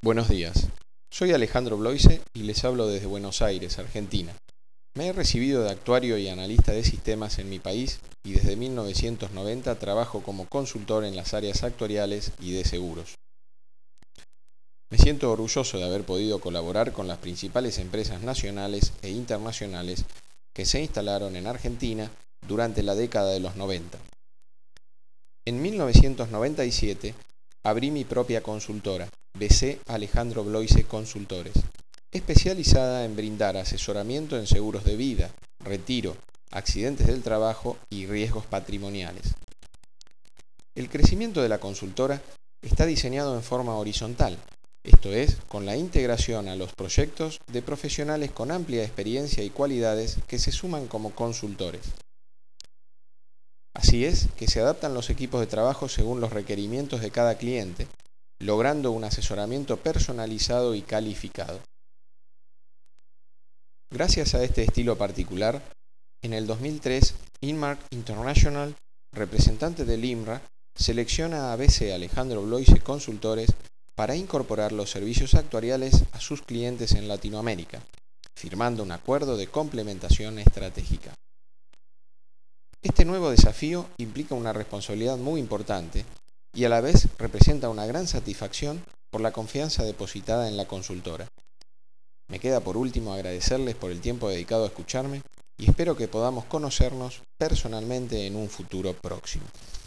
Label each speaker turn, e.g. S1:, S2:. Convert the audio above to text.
S1: Buenos días, soy Alejandro Bloise y les hablo desde Buenos Aires, Argentina. Me he recibido de actuario y analista de sistemas en mi país y desde 1990 trabajo como consultor en las áreas actuariales y de seguros. Me siento orgulloso de haber podido colaborar con las principales empresas nacionales e internacionales que se instalaron en Argentina durante la década de los 90. En 1997 abrí mi propia consultora, BC Alejandro Bloise Consultores, especializada en brindar asesoramiento en seguros de vida, retiro, accidentes del trabajo y riesgos patrimoniales. El crecimiento de la consultora está diseñado en forma horizontal, esto es, con la integración a los proyectos de profesionales con amplia experiencia y cualidades que se suman como consultores. Así es que se adaptan los equipos de trabajo según los requerimientos de cada cliente, logrando un asesoramiento personalizado y calificado. Gracias a este estilo particular, en el 2003, Inmark International, representante del IMRA, selecciona a BC Alejandro Bloise Consultores para incorporar los servicios actuariales a sus clientes en Latinoamérica, firmando un acuerdo de complementación estratégica. Este nuevo desafío implica una responsabilidad muy importante y a la vez representa una gran satisfacción por la confianza depositada en la consultora. Me queda por último agradecerles por el tiempo dedicado a escucharme y espero que podamos conocernos personalmente en un futuro próximo.